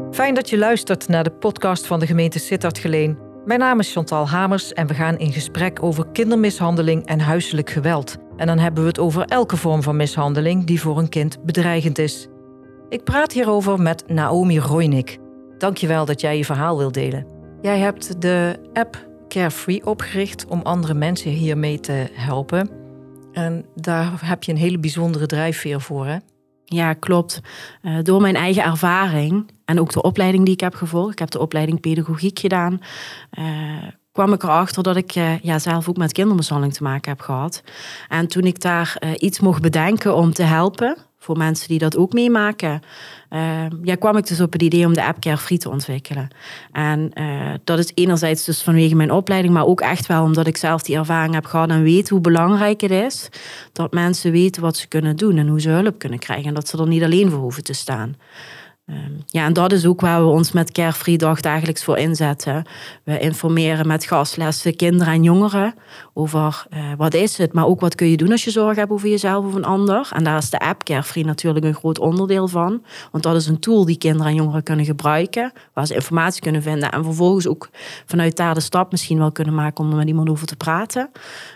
Fijn dat je luistert naar de podcast van de gemeente Sittard-Geleen. Mijn naam is Chantal Hamers en we gaan in gesprek over kindermishandeling en huiselijk geweld. En dan hebben we het over elke vorm van mishandeling die voor een kind bedreigend is. Ik praat hierover met Naomi Roynik. Dankjewel dat jij je verhaal wilt delen. Jij hebt de app Carefree opgericht om andere mensen hiermee te helpen. En daar heb je een hele bijzondere drijfveer voor, hè? Ja, klopt. Door mijn eigen ervaring en ook de opleiding die ik heb gevolgd, ik heb de opleiding pedagogiek gedaan, kwam ik erachter dat ik zelf ook met kindermishandeling te maken heb gehad. En toen ik daar iets mocht bedenken om te helpen, voor mensen die dat ook meemaken, kwam ik dus op het idee om de app Carefree te ontwikkelen. En dat is enerzijds dus vanwege mijn opleiding, maar ook echt wel omdat ik zelf die ervaring heb gehad en weet hoe belangrijk het is dat mensen weten wat ze kunnen doen en hoe ze hulp kunnen krijgen en dat ze er niet alleen voor hoeven te staan. En dat is ook waar we ons met Carefree dagelijks voor inzetten. We informeren met gastlessen kinderen en jongeren over wat is het, maar ook wat kun je doen als je zorg hebt over jezelf of een ander. En daar is de app Carefree natuurlijk een groot onderdeel van. Want dat is een tool die kinderen en jongeren kunnen gebruiken, waar ze informatie kunnen vinden en vervolgens ook vanuit daar de stap misschien wel kunnen maken om er met iemand over te praten.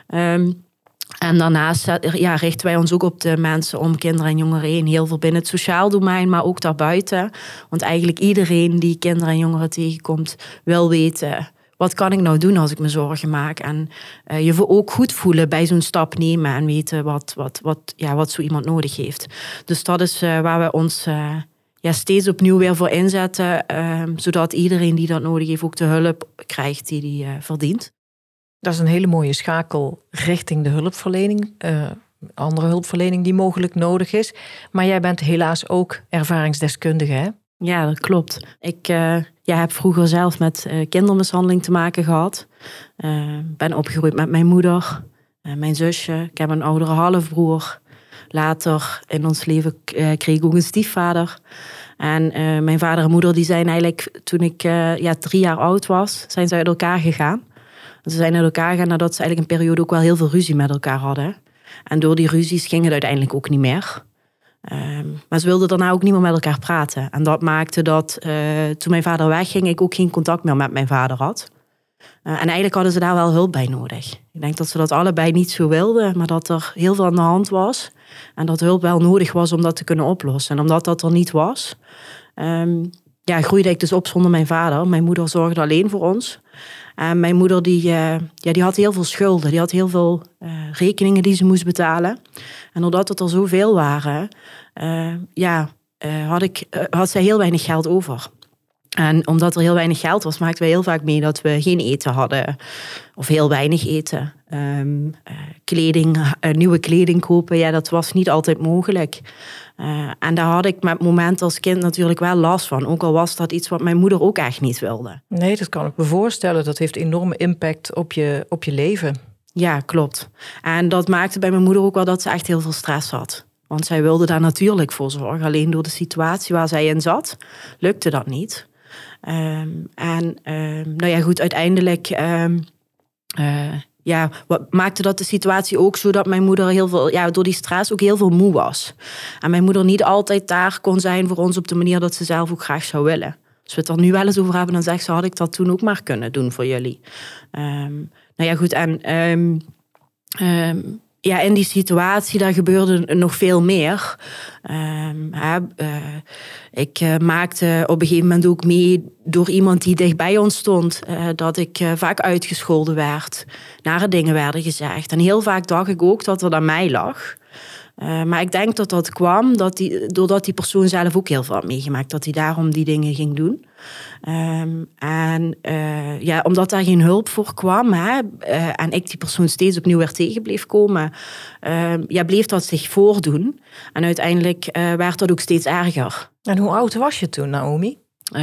En daarnaast richten wij ons ook op de mensen om kinderen en jongeren heen. Heel veel binnen het sociaal domein, maar ook daarbuiten. Want eigenlijk iedereen die kinderen en jongeren tegenkomt wil weten, wat kan ik nou doen als ik me zorgen maak? En je ook goed voelen bij zo'n stap nemen en weten wat zo iemand nodig heeft. Dus dat is waar we ons steeds opnieuw weer voor inzetten. Zodat iedereen die dat nodig heeft ook de hulp krijgt die verdient. Dat is een hele mooie schakel richting de hulpverlening. Andere hulpverlening die mogelijk nodig is. Maar jij bent helaas ook ervaringsdeskundige, hè? Ja, dat klopt. Ik heb vroeger zelf met kindermishandeling te maken gehad. Ben opgegroeid met mijn moeder, mijn zusje. Ik heb een oudere halfbroer. Later in ons leven kreeg ik ook een stiefvader. En mijn vader en moeder die zijn eigenlijk, toen ik 3 jaar oud was, zijn ze uit elkaar gegaan. Ze zijn uit elkaar gegaan nadat ze eigenlijk een periode ook wel heel veel ruzie met elkaar hadden. En door die ruzies ging het uiteindelijk ook niet meer. Maar ze wilden daarna ook niet meer met elkaar praten. En dat maakte dat toen mijn vader wegging, ik ook geen contact meer met mijn vader had. En eigenlijk hadden ze daar wel hulp bij nodig. Ik denk dat ze dat allebei niet zo wilden, maar dat er heel veel aan de hand was. En dat hulp wel nodig was om dat te kunnen oplossen. En omdat dat er niet was, groeide ik dus op zonder mijn vader. Mijn moeder zorgde alleen voor ons. En mijn moeder die had heel veel schulden. Die had heel veel rekeningen die ze moest betalen. En doordat het er zoveel waren, had zij heel weinig geld over. En omdat er heel weinig geld was, maakten we heel vaak mee dat we geen eten hadden. Of heel weinig eten. Nieuwe kleding kopen, dat was niet altijd mogelijk. En daar had ik met het moment als kind natuurlijk wel last van. Ook al was dat iets wat mijn moeder ook echt niet wilde. Nee, dat kan ik me voorstellen. Dat heeft enorme impact op je leven. Ja, klopt. En dat maakte bij mijn moeder ook wel dat ze echt heel veel stress had. Want zij wilde daar natuurlijk voor zorgen. Alleen door de situatie waar zij in zat, lukte dat niet. Uiteindelijk wat maakte dat de situatie ook zo dat mijn moeder heel veel, door die stress ook heel veel moe was. En mijn moeder niet altijd daar kon zijn voor ons op de manier dat ze zelf ook graag zou willen. Als we het er nu wel eens over hebben, dan zegt ze, had ik dat toen ook maar kunnen doen voor jullie. In die situatie, daar gebeurde nog veel meer. Ik maakte op een gegeven moment ook mee door iemand die dichtbij ons stond, dat ik vaak uitgescholden werd, nare dingen werden gezegd. En heel vaak dacht ik ook dat het aan mij lag. Maar ik denk dat dat kwam doordat die persoon zelf ook heel veel had meegemaakt. Dat hij daarom die dingen ging doen. Omdat daar geen hulp voor kwam en ik die persoon steeds opnieuw weer tegen bleef komen, bleef dat zich voordoen. En uiteindelijk werd dat ook steeds erger. En hoe oud was je toen, Naomi?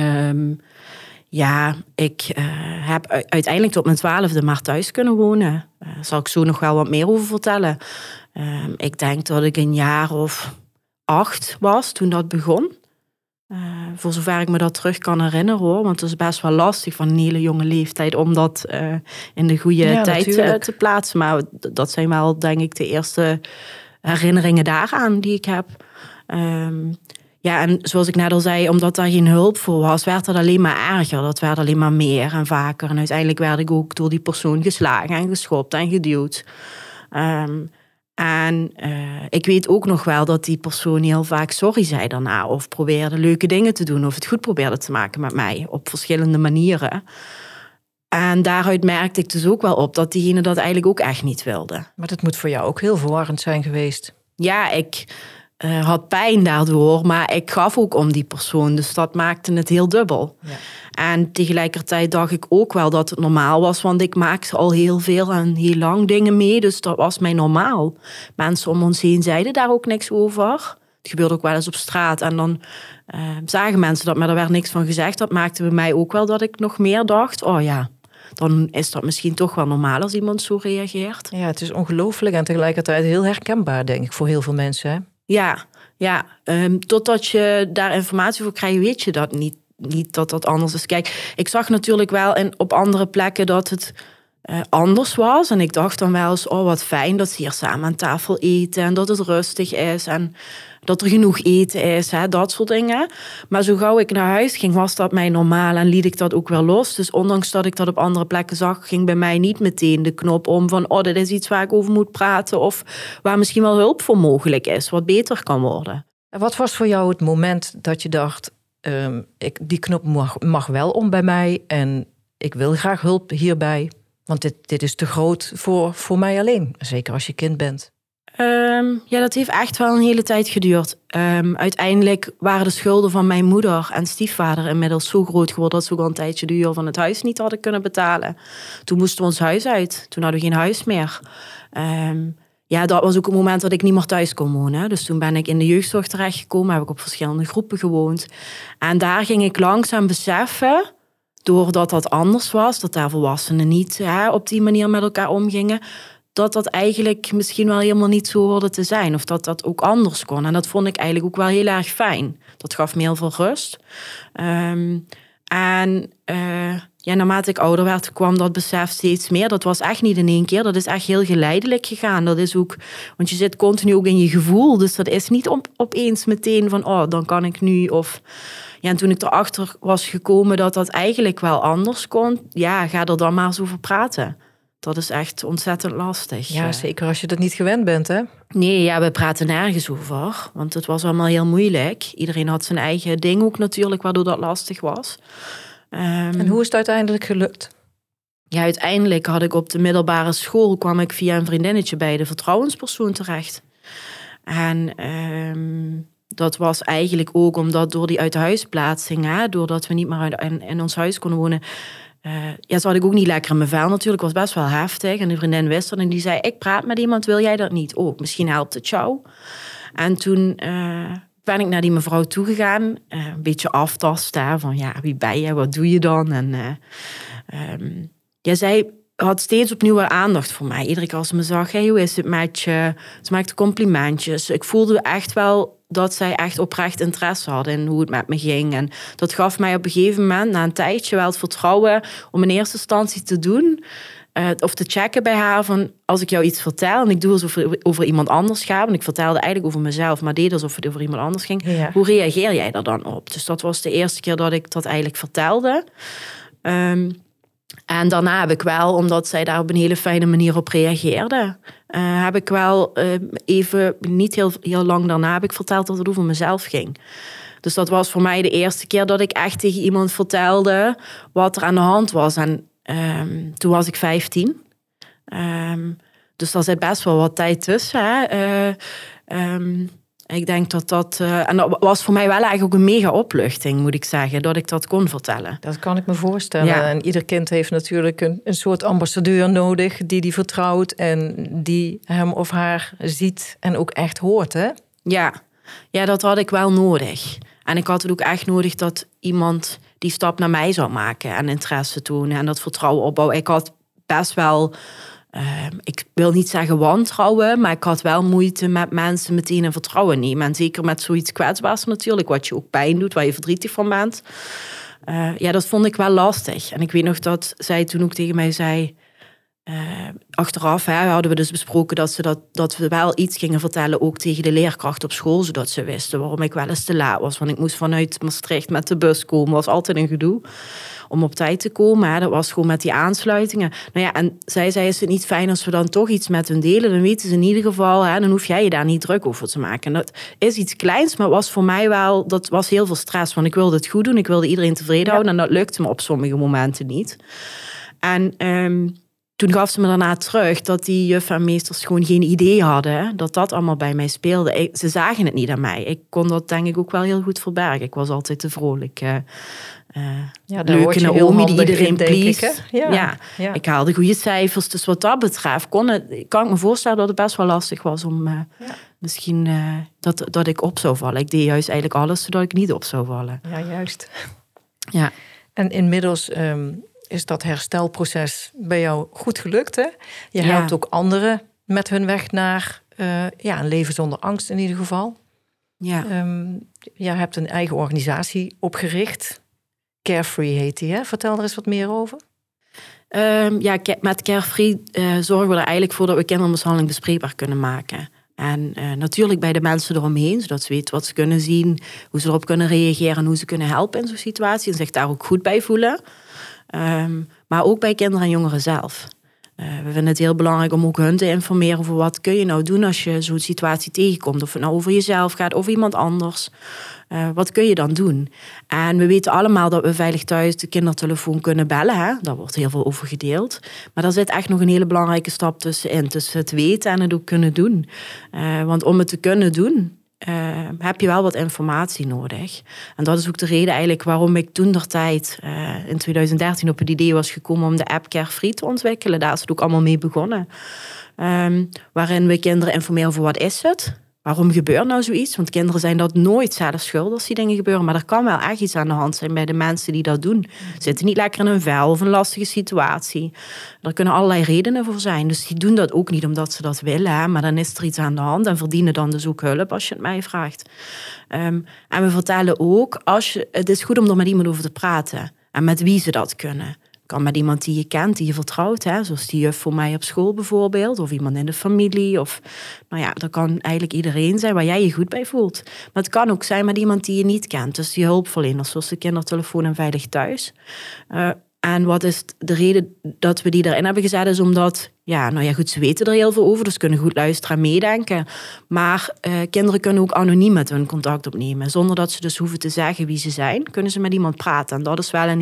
Ik heb uiteindelijk tot mijn 12e maar thuis kunnen wonen. Daar zal ik zo nog wel wat meer over vertellen. Ik denk dat ik een jaar of 8 was toen dat begon. Voor zover ik me dat terug kan herinneren hoor. Want het is best wel lastig van een hele jonge leeftijd om dat in de goede tijd te plaatsen. Maar dat zijn wel denk ik de eerste herinneringen daaraan die ik heb. Ja, en zoals ik net al zei, omdat daar geen hulp voor was, werd het alleen maar erger. Dat werd alleen maar meer en vaker. En uiteindelijk werd ik ook door die persoon geslagen en geschopt en geduwd. Ik weet ook nog wel dat die persoon heel vaak sorry zei daarna. Of probeerde leuke dingen te doen. Of het goed probeerde te maken met mij. Op verschillende manieren. En daaruit merkte ik dus ook wel op dat diegene dat eigenlijk ook echt niet wilde. Maar dat moet voor jou ook heel verwarrend zijn geweest. Ja, ik had pijn daardoor, maar ik gaf ook om die persoon. Dus dat maakte het heel dubbel. Ja. En tegelijkertijd dacht ik ook wel dat het normaal was, want ik maakte al heel veel en heel lang dingen mee. Dus dat was mij normaal. Mensen om ons heen zeiden daar ook niks over. Het gebeurde ook wel eens op straat. En dan zagen mensen dat, maar er werd niks van gezegd. Dat maakte bij mij ook wel dat ik nog meer dacht, oh ja, dan is dat misschien toch wel normaal als iemand zo reageert. Ja, het is ongelooflijk en tegelijkertijd heel herkenbaar, denk ik, voor heel veel mensen. Hè? Ja. Totdat je daar informatie voor krijgt, weet je dat niet dat dat anders is. Kijk, ik zag natuurlijk wel op andere plekken dat het anders was. En ik dacht dan wel eens, oh wat fijn dat ze hier samen aan tafel eten. En dat het rustig is en dat er genoeg eten is. Hè, dat soort dingen. Maar zo gauw ik naar huis ging, was dat mij normaal. En liet ik dat ook wel los. Dus ondanks dat ik dat op andere plekken zag, ging bij mij niet meteen de knop om van, oh, dit is iets waar ik over moet praten. Of waar misschien wel hulp voor mogelijk is. Wat beter kan worden. En wat was voor jou het moment dat je dacht, die knop mag wel om bij mij. En ik wil graag hulp hierbij. Want dit is te groot voor mij alleen. Zeker als je kind bent. Ja, dat heeft echt wel een hele tijd geduurd. Uiteindelijk waren de schulden van mijn moeder en stiefvader inmiddels zo groot geworden dat ze ook al een tijdje de huur van het huis niet hadden kunnen betalen. Toen moesten we ons huis uit. Toen hadden we geen huis meer. Ja, dat was ook het moment dat ik niet meer thuis kon wonen. Dus toen ben ik in de jeugdzorg terechtgekomen. Heb ik op verschillende groepen gewoond. En daar ging ik langzaam beseffen, doordat dat anders was, dat daar volwassenen niet op die manier met elkaar omgingen, dat eigenlijk misschien wel helemaal niet zo hoorde te zijn. Of dat dat ook anders kon. En dat vond ik eigenlijk ook wel heel erg fijn. Dat gaf me heel veel rust. Naarmate ik ouder werd, kwam dat besef steeds meer. Dat was echt niet in één keer. Dat is echt heel geleidelijk gegaan. Dat is ook, want je zit continu ook in je gevoel. Dus dat is niet opeens meteen van, oh, dan kan ik nu. Of ja, en toen ik erachter was gekomen dat dat eigenlijk wel anders kon, ja, ga er dan maar eens over praten. Dat is echt ontzettend lastig. Ja, zeker als je dat niet gewend bent, hè? Nee, ja, we praten nergens over. Want het was allemaal heel moeilijk. Iedereen had zijn eigen ding ook natuurlijk, waardoor dat lastig was. En hoe is het uiteindelijk gelukt? Ja, uiteindelijk had ik op de middelbare school, kwam ik via een vriendinnetje bij de vertrouwenspersoon terecht. En dat was eigenlijk ook omdat door die uithuisplaatsing, doordat we niet meer in ons huis konden wonen, zat ik ook niet lekker in mijn vel natuurlijk. Het was best wel heftig. En de vriendin wist dat en die zei, ik praat met iemand, wil jij dat niet? Oh, misschien helpt het jou. En toen ben ik naar die mevrouw toegegaan. Een beetje aftasten. Van ja, wie ben je? Wat doe je dan? En zij had steeds opnieuw weer aandacht voor mij. Iedere keer als ze me zag, hey, hoe is het met je? Ze maakte complimentjes. Ik voelde echt wel dat zij echt oprecht interesse hadden in hoe het met me ging. En dat gaf mij op een gegeven moment, na een tijdje, wel het vertrouwen om in eerste instantie te doen, of te checken bij haar van, als ik jou iets vertel en ik doe alsof het over iemand anders gaat, want ik vertelde eigenlijk over mezelf, maar deed alsof het over iemand anders ging. Ja. Hoe reageer jij daar dan op? Dus dat was de eerste keer dat ik dat eigenlijk vertelde. En daarna heb ik wel, omdat zij daar op een hele fijne manier op reageerde, heb ik wel even, niet heel lang daarna, heb ik verteld dat het over mezelf ging. Dus dat was voor mij de eerste keer dat ik echt tegen iemand vertelde wat er aan de hand was. En toen was ik 15. Dus daar zit best wel wat tijd tussen. Ik denk dat en dat was voor mij wel eigenlijk ook een mega opluchting, moet ik zeggen, dat ik dat kon vertellen. Dat kan ik me voorstellen. Ja. En ieder kind heeft natuurlijk een soort ambassadeur nodig die vertrouwt en die hem of haar ziet en ook echt hoort, hè? Ja, dat had ik wel nodig. En ik had het ook echt nodig dat iemand die stap naar mij zou maken en interesse tonen en dat vertrouwen opbouwen. Ik had best wel, ik wil niet zeggen wantrouwen, maar ik had wel moeite met mensen meteen in vertrouwen nemen. En zeker met zoiets kwetsbaars natuurlijk, wat je ook pijn doet, waar je verdrietig van bent. Dat vond ik wel lastig. En ik weet nog dat zij toen ook tegen mij zei, Achteraf hadden we dus besproken dat we wel iets gingen vertellen, ook tegen de leerkracht op school, zodat ze wisten waarom ik wel eens te laat was. Want ik moest vanuit Maastricht met de bus komen. Was altijd een gedoe om op tijd te komen. Dat was gewoon met die aansluitingen. Nou ja, en zij zei, is het niet fijn als we dan toch iets met hun delen? Dan weten ze in ieder geval, dan hoef jij je daar niet druk over te maken. En dat is iets kleins, maar was voor mij wel, dat was heel veel stress. Want ik wilde het goed doen, ik wilde iedereen tevreden houden. En dat lukte me op sommige momenten niet. En toen gaf ze me daarna terug dat die juffen en meesters gewoon geen idee hadden dat dat allemaal bij mij speelde. Ze zagen het niet aan mij. Ik kon dat denk ik ook wel heel goed verbergen. Ik was altijd te vrolijk. Leuke Naomi die iedereen please. Ja. Ik haalde goede cijfers. Dus wat dat betreft kan ik me voorstellen dat het best wel lastig was om misschien dat ik op zou vallen. Ik deed juist eigenlijk alles zodat ik niet op zou vallen. Ja, juist. Ja. En inmiddels is dat herstelproces bij jou goed gelukt, hè? Je helpt ook anderen met hun weg naar een leven zonder angst in ieder geval. Ja. Je hebt een eigen organisatie opgericht. Carefree heet die, hè? Vertel er eens wat meer over. Met Carefree zorgen we er eigenlijk voor dat we kindermishandeling bespreekbaar kunnen maken. En natuurlijk bij de mensen eromheen, zodat ze weten wat ze kunnen zien, hoe ze erop kunnen reageren en hoe ze kunnen helpen in zo'n situatie en zich daar ook goed bij voelen. Maar ook bij kinderen en jongeren zelf. We vinden het heel belangrijk om ook hun te informeren over wat kun je nou doen als je zo'n situatie tegenkomt. Of het nou over jezelf gaat, over iemand anders. Wat kun je dan doen? En we weten allemaal dat we veilig thuis de kindertelefoon kunnen bellen. Hè? Daar wordt heel veel over gedeeld. Maar daar zit echt nog een hele belangrijke stap tussenin. Tussen het weten en het ook kunnen doen. Want om het te kunnen doen, heb je wel wat informatie nodig. En dat is ook de reden eigenlijk waarom ik toentertijd in 2013 op het idee was gekomen om de app Carefree te ontwikkelen. Daar is het ook allemaal mee begonnen. Waarin we kinderen informeren over wat is het? Waarom gebeurt nou zoiets? Want kinderen zijn dat nooit zelf schuld als die dingen gebeuren. Maar er kan wel echt iets aan de hand zijn bij de mensen die dat doen. Zitten niet lekker in een vel of een lastige situatie. Er kunnen allerlei redenen voor zijn. Dus die doen dat ook niet omdat ze dat willen. Hè? Maar dan is er iets aan de hand en verdienen dan dus ook hulp als je het mij vraagt. En we vertellen ook, het is goed om er met iemand over te praten. En met wie ze dat kunnen. Kan met iemand die je kent, die je vertrouwt. Hè? Zoals die juf voor mij op school bijvoorbeeld. Of iemand in de familie. Of, dat kan eigenlijk iedereen zijn waar jij je goed bij voelt. Maar het kan ook zijn met iemand die je niet kent. Dus die hulpverleners, zoals de kindertelefoon en Veilig Thuis. En wat is de reden dat we die erin hebben gezet? Is omdat, ze weten er heel veel over. Dus kunnen goed luisteren en meedenken. Maar kinderen kunnen ook anoniem met hun contact opnemen. Zonder dat ze dus hoeven te zeggen wie ze zijn. Kunnen ze met iemand praten. En dat is wel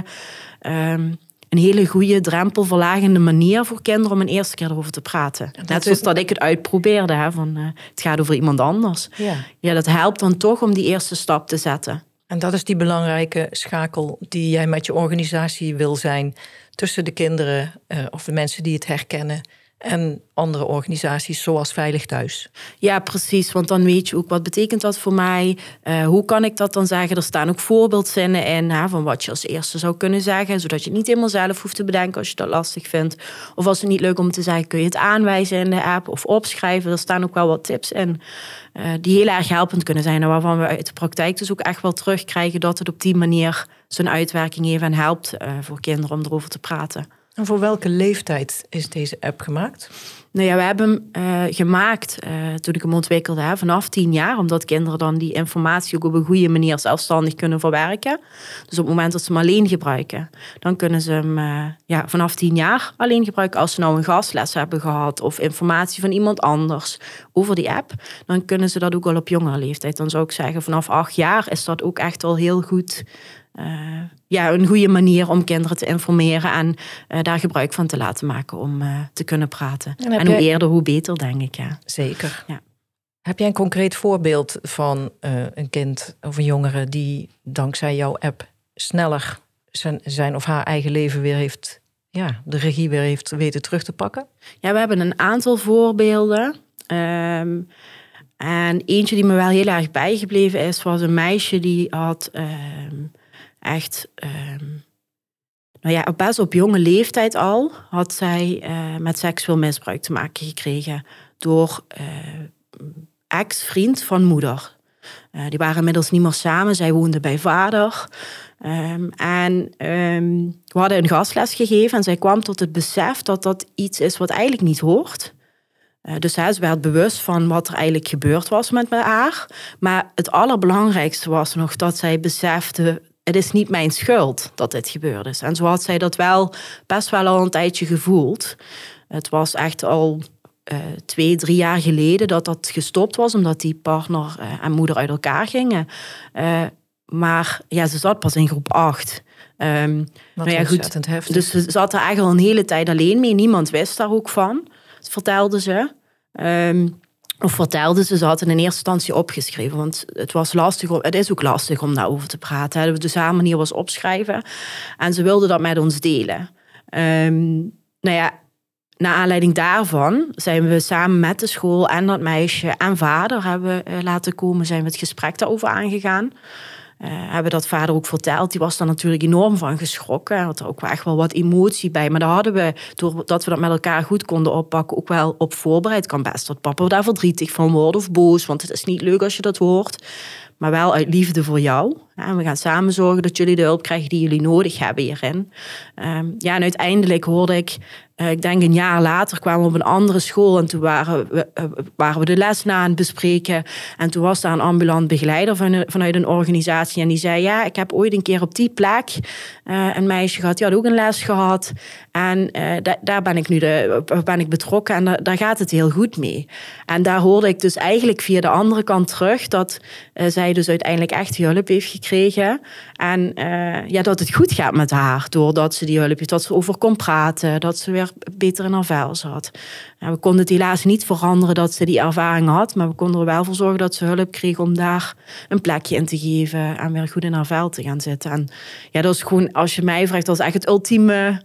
een hele goede drempelverlagende manier voor kinderen om een eerste keer erover te praten. Net zoals dat ik het uitprobeerde. Het gaat over iemand anders. Ja, dat helpt dan toch om die eerste stap te zetten. En dat is die belangrijke schakel die jij met je organisatie wil zijn tussen de kinderen of de mensen die het herkennen en andere organisaties zoals Veilig Thuis. Ja, precies. Want dan weet je ook wat betekent dat voor mij. Hoe kan ik dat dan zeggen? Er staan ook voorbeeldzinnen in van wat je als eerste zou kunnen zeggen. Zodat je het niet helemaal zelf hoeft te bedenken als je dat lastig vindt. Of als het niet leuk om te zeggen, kun je het aanwijzen in de app of opschrijven. Er staan ook wel wat tips in die heel erg helpend kunnen zijn. En waarvan we uit de praktijk dus ook echt wel terugkrijgen dat het op die manier zijn uitwerking heeft en helpt voor kinderen om erover te praten. En voor welke leeftijd is deze app gemaakt? We hebben hem gemaakt toen ik hem ontwikkelde vanaf 10 jaar. Omdat kinderen dan die informatie ook op een goede manier zelfstandig kunnen verwerken. Dus op het moment dat ze hem alleen gebruiken, dan kunnen ze hem vanaf 10 jaar alleen gebruiken. Als ze nou een gastles hebben gehad of informatie van iemand anders over die app, dan kunnen ze dat ook al op jongere leeftijd. Dan zou ik zeggen, vanaf 8 jaar is dat ook echt al heel goed. Een goede manier om kinderen te informeren en daar gebruik van te laten maken om te kunnen praten. En hoe eerder, hoe beter, denk ik. Ja. Zeker. Ja. Heb jij een concreet voorbeeld van een kind of een jongere die dankzij jouw app sneller zijn of haar eigen leven weer heeft, de regie weer heeft weten terug te pakken? Ja, we hebben een aantal voorbeelden. En eentje die me wel heel erg bijgebleven is, was een meisje die had best op jonge leeftijd al had zij met seksueel misbruik te maken gekregen door ex-vriend van moeder. Die waren inmiddels niet meer samen. Zij woonde bij vader. We hadden een gastles gegeven en zij kwam tot het besef dat dat iets is wat eigenlijk niet hoort. Dus ze werd bewust van wat er eigenlijk gebeurd was met haar. Maar het allerbelangrijkste was nog dat zij besefte, het is niet mijn schuld dat dit gebeurd is. En zo had zij dat wel best wel al een tijdje gevoeld. Het was echt al 2-3 jaar geleden dat gestopt was, omdat die partner en moeder uit elkaar gingen. Maar ja, ze zat pas in groep 8. Ontzettend heftig. Dus ze zat er eigenlijk al een hele tijd alleen mee. Niemand wist daar ook van, vertelde ze. Ze had het in eerste instantie opgeschreven. Want het is ook lastig om daarover te praten. Dus haar manier was opschrijven. En ze wilde dat met ons delen. Naar aanleiding daarvan zijn we samen met de school en dat meisje en vader hebben laten komen. Zijn we het gesprek daarover aangegaan. Hebben dat vader ook verteld. Die was daar natuurlijk enorm van geschrokken. Hij had er ook echt wel wat emotie bij. Maar daar hadden we, doordat we dat met elkaar goed konden oppakken, ook wel op voorbereid. Kan best dat papa daar verdrietig van worden of boos. Want het is niet leuk als je dat hoort. Maar wel uit liefde voor jou. En we gaan samen zorgen dat jullie de hulp krijgen die jullie nodig hebben hierin. En uiteindelijk hoorde ik denk een jaar later kwamen we op een andere school. En toen waren we de les na aan het bespreken. En toen was daar een ambulant begeleider vanuit een organisatie. En die zei, ja, ik heb ooit een keer op die plek een meisje gehad. Die had ook een les gehad. En daar ben ik nu ben ik betrokken. En daar gaat het heel goed mee. En daar hoorde ik dus eigenlijk via de andere kant terug dat zij dus uiteindelijk echt die hulp heeft gekregen. En dat het goed gaat met haar. Doordat ze die hulp heeft, dat ze over kon praten. Dat ze weer beter in haar vel zat. We konden het helaas niet veranderen dat ze die ervaring had. Maar we konden er wel voor zorgen dat ze hulp kreeg om daar een plekje in te geven. En weer goed in haar vel te gaan zitten. En ja, dat is gewoon, als je mij vraagt, dat is echt het ultieme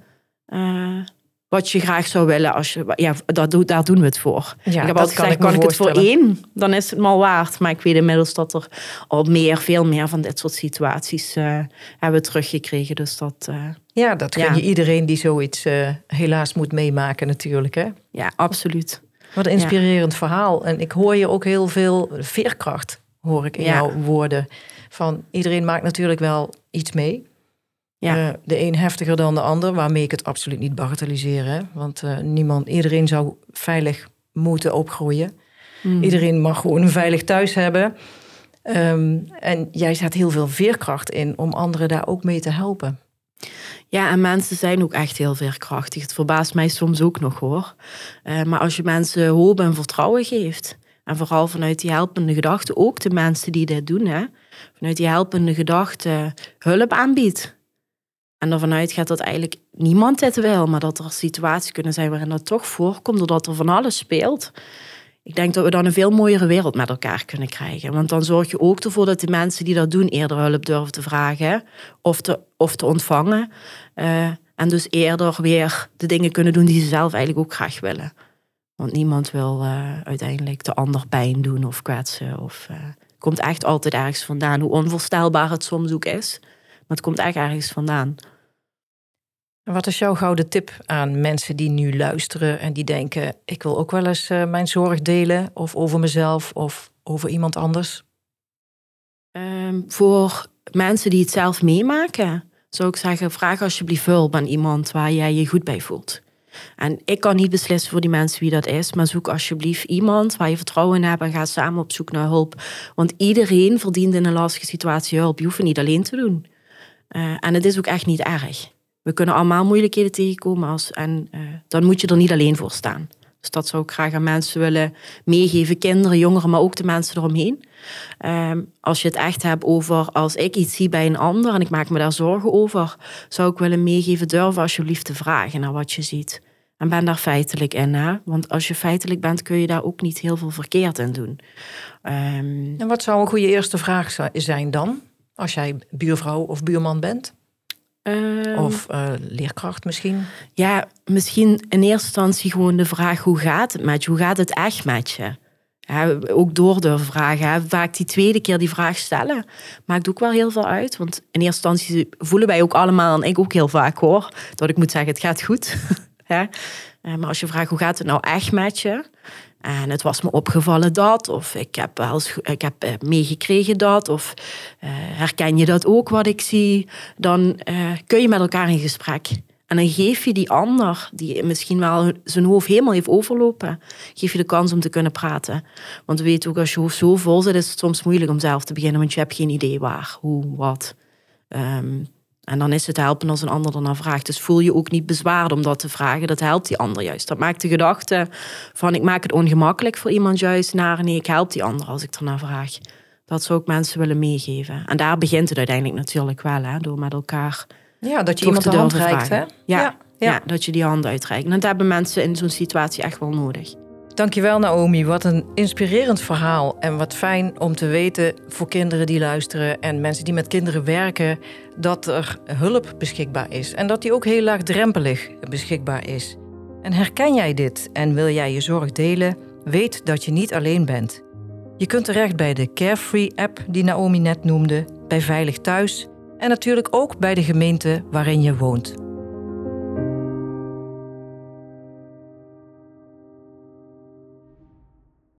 wat je graag zou willen. Daar doen we het voor. Ja, ik heb altijd gezegd, kan ik het voor 1, dan is het mal waard. Maar ik weet inmiddels dat er al veel meer van dit soort situaties hebben teruggekregen. Dus dat gun je iedereen die zoiets helaas moet meemaken natuurlijk. Hè? Ja, absoluut. Wat een inspirerend verhaal. En ik hoor je ook heel veel veerkracht, hoor ik in jouw woorden. Van iedereen maakt natuurlijk wel iets mee. Ja. De een heftiger dan de ander, waarmee ik het absoluut niet bagatelliseer. Hè? Want iedereen zou veilig moeten opgroeien. Iedereen mag gewoon een veilig thuis hebben. En jij zet heel veel veerkracht in om anderen daar ook mee te helpen. Ja, en mensen zijn ook echt heel veerkrachtig. Het verbaast mij soms ook nog, hoor. Maar als je mensen hoop en vertrouwen geeft, en vooral vanuit die helpende gedachte, ook de mensen die dit doen, hè, vanuit die helpende gedachte hulp aanbiedt. En ervan uitgaat dat eigenlijk niemand dit wil, maar dat er situaties kunnen zijn waarin dat toch voorkomt, doordat er van alles speelt. Ik denk dat we dan een veel mooiere wereld met elkaar kunnen krijgen. Want dan zorg je ook ervoor dat de mensen die dat doen eerder hulp durven te vragen of te ontvangen. En dus eerder weer de dingen kunnen doen die ze zelf eigenlijk ook graag willen. Want niemand wil uiteindelijk de ander pijn doen of kwetsen. Het komt echt altijd ergens vandaan, hoe onvoorstelbaar het soms ook is. Maar het komt echt ergens vandaan. Wat is jouw gouden tip aan mensen die nu luisteren en die denken, ik wil ook wel eens mijn zorg delen, of over mezelf of over iemand anders? Voor mensen die het zelf meemaken, zou ik zeggen, vraag alsjeblieft hulp aan iemand waar jij je goed bij voelt. En ik kan niet beslissen voor die mensen wie dat is, maar zoek alsjeblieft iemand waar je vertrouwen in hebt en ga samen op zoek naar hulp. Want iedereen verdient in een lastige situatie hulp. Je hoeft het niet alleen te doen. En het is ook echt niet erg. We kunnen allemaal moeilijkheden tegenkomen en dan moet je er niet alleen voor staan. Dus dat zou ik graag aan mensen willen meegeven. Kinderen, jongeren, maar ook de mensen eromheen. Als je het echt hebt over, als ik iets zie bij een ander en ik maak me daar zorgen over, zou ik willen meegeven, durf alsjeblieft te vragen naar wat je ziet. En ben daar feitelijk in. Hè? Want als je feitelijk bent, kun je daar ook niet heel veel verkeerd in doen. En wat zou een goede eerste vraag zijn dan? Als jij buurvrouw of buurman bent? Of leerkracht misschien? Ja, misschien in eerste instantie gewoon de vraag, hoe gaat het met je? Hoe gaat het echt met je? Ja, ook door durven vragen. Hè. Vaak die tweede keer die vraag stellen maakt ook wel heel veel uit. Want in eerste instantie voelen wij ook allemaal, en ik ook heel vaak hoor, dat ik moet zeggen, het gaat goed. Ja. Maar als je vraagt, hoe gaat het nou echt met je? En het was me opgevallen dat, of ik heb meegekregen dat, of herken je dat ook wat ik zie? Dan kun je met elkaar in gesprek. En dan geef je die ander, die misschien wel zijn hoofd helemaal heeft overlopen, geef je de kans om te kunnen praten. Want we weten ook, als je hoofd zo vol zit, is het soms moeilijk om zelf te beginnen, want je hebt geen idee waar, hoe, wat. En dan is het helpen als een ander daarna vraagt. Dus voel je ook niet bezwaard om dat te vragen. Dat helpt die ander juist. Dat maakt de gedachte van ik maak het ongemakkelijk voor iemand juist naar nee, ik help die ander als ik ernaar vraag. Dat zou ik mensen willen meegeven. En daar begint het uiteindelijk natuurlijk wel, hè, door met elkaar. Ja, dat je iemand de hand reikt, hè? Ja, dat je die hand uitreikt. En dat hebben mensen in zo'n situatie echt wel nodig. Dankjewel Naomi, wat een inspirerend verhaal. En wat fijn om te weten voor kinderen die luisteren en mensen die met kinderen werken, dat er hulp beschikbaar is. En dat die ook heel laagdrempelig beschikbaar is. En herken jij dit en wil jij je zorg delen? Weet dat je niet alleen bent. Je kunt terecht bij de Carefree-app die Naomi net noemde, bij Veilig Thuis en natuurlijk ook bij de gemeente waarin je woont.